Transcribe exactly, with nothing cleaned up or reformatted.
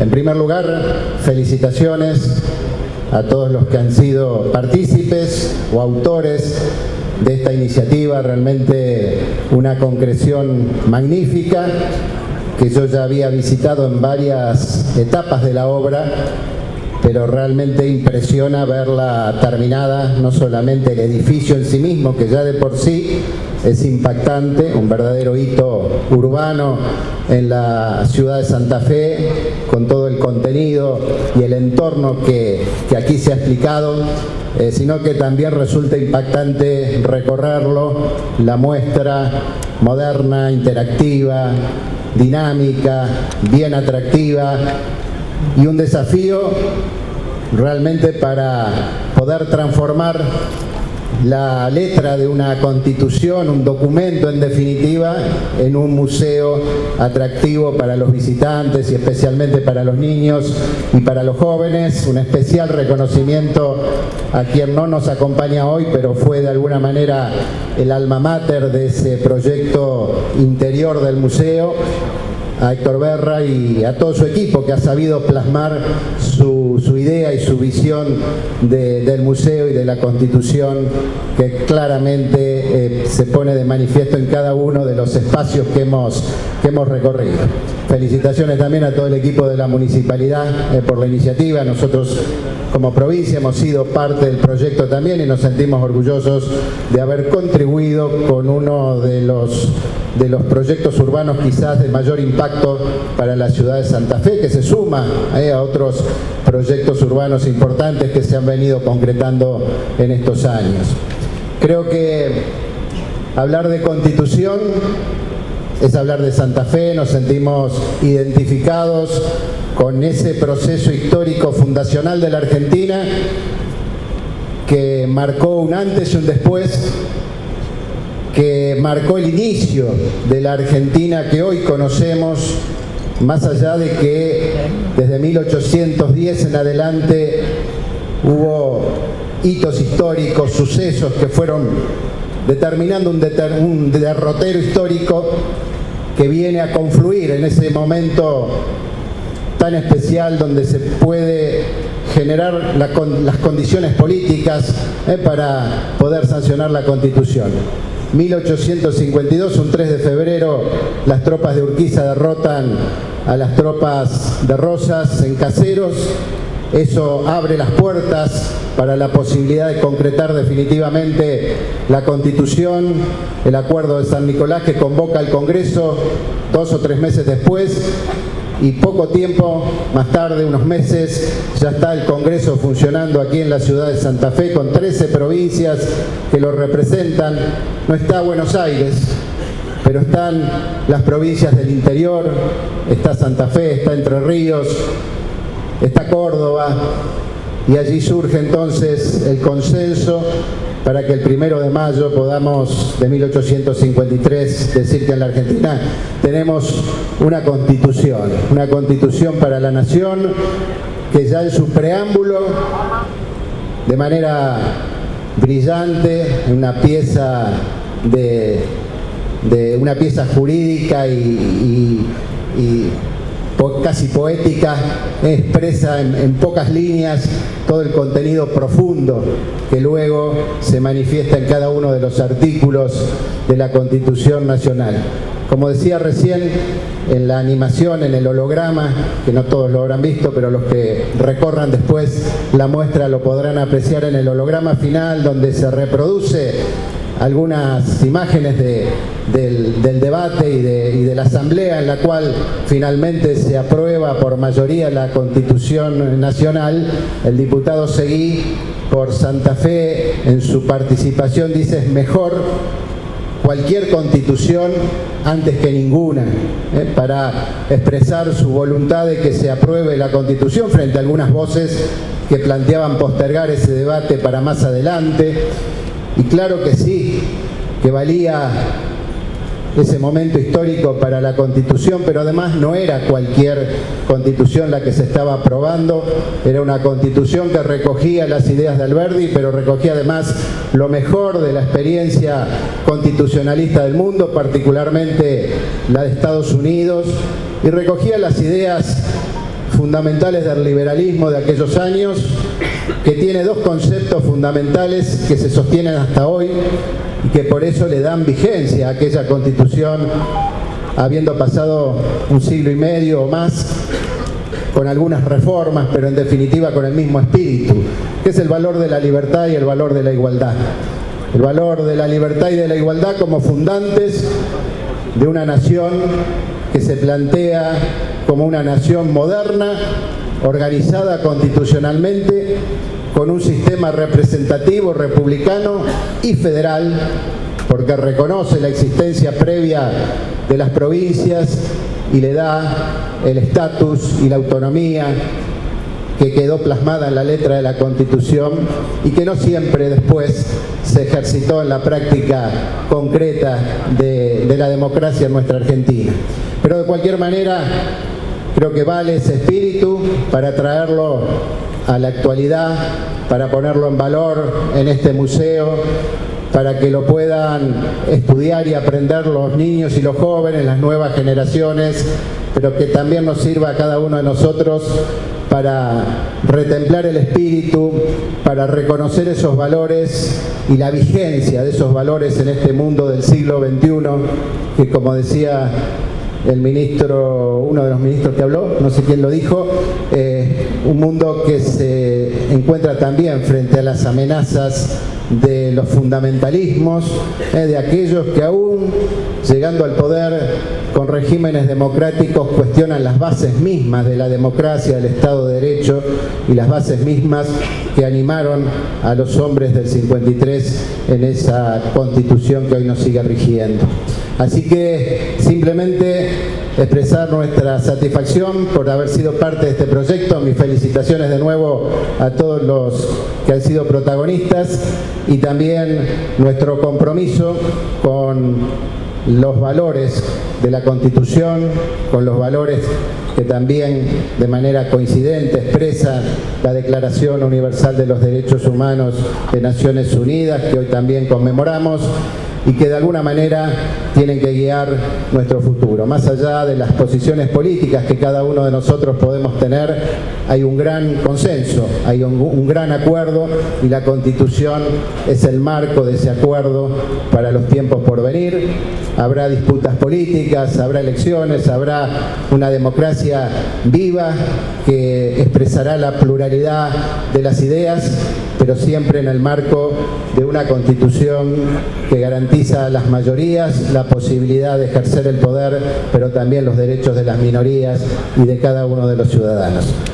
En primer lugar, felicitaciones a todos los que han sido partícipes o autores de esta iniciativa, realmente una concreción magnífica que yo ya había visitado en varias etapas de la obra, pero realmente impresiona verla terminada, no solamente el edificio en sí mismo, que ya de por sí es impactante, un verdadero hito urbano en la ciudad de Santa Fe, con todo el contenido y el entorno que, que aquí se ha explicado, eh, sino que también resulta impactante recorrerlo, la muestra moderna, interactiva, dinámica, bien atractiva, y un desafío realmente para poder transformar la letra de una constitución, un documento en definitiva, en un museo atractivo para los visitantes y especialmente para los niños y para los jóvenes. Un especial reconocimiento a quien no nos acompaña hoy, pero fue de alguna manera el alma mater de ese proyecto interior del museo, a Héctor Berra y a todo su equipo que ha sabido plasmar su, su idea y su visión de, del museo y de la Constitución, que claramente eh, se pone de manifiesto en cada uno de los espacios que hemos, que hemos recorrido. Felicitaciones también a todo el equipo de la Municipalidad eh, por la iniciativa. Nosotros como provincia hemos sido parte del proyecto también y nos sentimos orgullosos de haber contribuido con uno de los de los proyectos urbanos quizás de mayor impacto para la ciudad de Santa Fe, que se suma eh, a otros proyectos urbanos importantes que se han venido concretando en estos años. Creo que hablar de Constitución es hablar de Santa Fe, nos sentimos identificados con ese proceso histórico fundacional de la Argentina que marcó un antes y un después, que marcó el inicio de la Argentina que hoy conocemos, más allá de que desde mil ochocientos diez en adelante hubo hitos históricos, sucesos que fueron determinando un, deter, un derrotero histórico que viene a confluir en ese momento tan especial donde se puede generar la, las condiciones políticas eh, para poder sancionar la Constitución. mil ochocientos cincuenta y dos, un tres de febrero, las tropas de Urquiza derrotan a las tropas de Rosas en Caseros. Eso abre las puertas para la posibilidad de concretar definitivamente la Constitución, el Acuerdo de San Nicolás que convoca al Congreso dos o tres meses después. Y poco tiempo más tarde, unos meses, ya está el Congreso funcionando aquí en la ciudad de Santa Fe con trece provincias que lo representan. No está Buenos Aires, pero están las provincias del interior, está Santa Fe, está Entre Ríos, está Córdoba, y allí surge entonces el consenso para que el primero de mayo podamos, de mil ochocientos cincuenta y tres, decir que en la Argentina tenemos una constitución, una constitución para la nación que ya en su preámbulo, de manera brillante, una pieza de, de una pieza jurídica y, y, y po, casi poética, expresa en, en pocas líneas todo el contenido profundo que luego se manifiesta en cada uno de los artículos de la Constitución Nacional. Como decía recién, en la animación, en el holograma, que no todos lo habrán visto, pero los que recorran después la muestra lo podrán apreciar en el holograma final, donde se reproduce algunas imágenes de, del, del debate y de, y de la asamblea en la cual finalmente se aprueba por mayoría la Constitución Nacional. El diputado Seguí por Santa Fe en su participación dice: es mejor cualquier constitución antes que ninguna, ¿eh? para expresar su voluntad de que se apruebe la Constitución frente a algunas voces que planteaban postergar ese debate para más adelante. Y claro que sí, que valía ese momento histórico para la Constitución, pero además no era cualquier Constitución la que se estaba aprobando, era una Constitución que recogía las ideas de Alberdi, pero recogía además lo mejor de la experiencia constitucionalista del mundo, particularmente la de Estados Unidos, y recogía las ideas fundamentales del liberalismo de aquellos años, que tiene dos conceptos fundamentales que se sostienen hasta hoy y que por eso le dan vigencia a aquella Constitución, habiendo pasado un siglo y medio o más, con algunas reformas, pero en definitiva con el mismo espíritu, que es el valor de la libertad y el valor de la igualdad. El valor de la libertad y de la igualdad como fundantes de una nación que se plantea como una nación moderna, organizada constitucionalmente, con un sistema representativo, republicano y federal, porque reconoce la existencia previa de las provincias y le da el estatus y la autonomía que quedó plasmada en la letra de la Constitución y que no siempre después se ejercitó en la práctica concreta de, de la democracia en nuestra Argentina. Pero de cualquier manera, creo que vale ese espíritu para traerlo a la actualidad, para ponerlo en valor en este museo, para que lo puedan estudiar y aprender los niños y los jóvenes, las nuevas generaciones, pero que también nos sirva a cada uno de nosotros para retemplar el espíritu, para reconocer esos valores y la vigencia de esos valores en este mundo del siglo veintiuno, que como decía el ministro, uno de los ministros que habló, no sé quién lo dijo, eh, un mundo que se encuentra también frente a las amenazas de los fundamentalismos, eh, de aquellos que aún llegando al poder con regímenes democráticos cuestionan las bases mismas de la democracia, del Estado de Derecho y las bases mismas que animaron a los hombres del cincuenta y tres en esa Constitución que hoy nos sigue rigiendo. Así que simplemente expresar nuestra satisfacción por haber sido parte de este proyecto, mis felicitaciones de nuevo a todos los que han sido protagonistas y también nuestro compromiso con los valores de la Constitución, con los valores que también de manera coincidente expresa la Declaración Universal de los Derechos Humanos de Naciones Unidas, que hoy también conmemoramos, y que de alguna manera tienen que guiar nuestro futuro. Más allá de las posiciones políticas que cada uno de nosotros podemos tener, hay un gran consenso, hay un, un gran acuerdo y la Constitución es el marco de ese acuerdo para los tiempos por venir. Habrá disputas políticas, habrá elecciones, habrá una democracia viva que expresará la pluralidad de las ideas, pero siempre en el marco de una Constitución que garantiza a las mayorías la posibilidad de ejercer el poder, pero también los derechos de las minorías y de cada uno de los ciudadanos.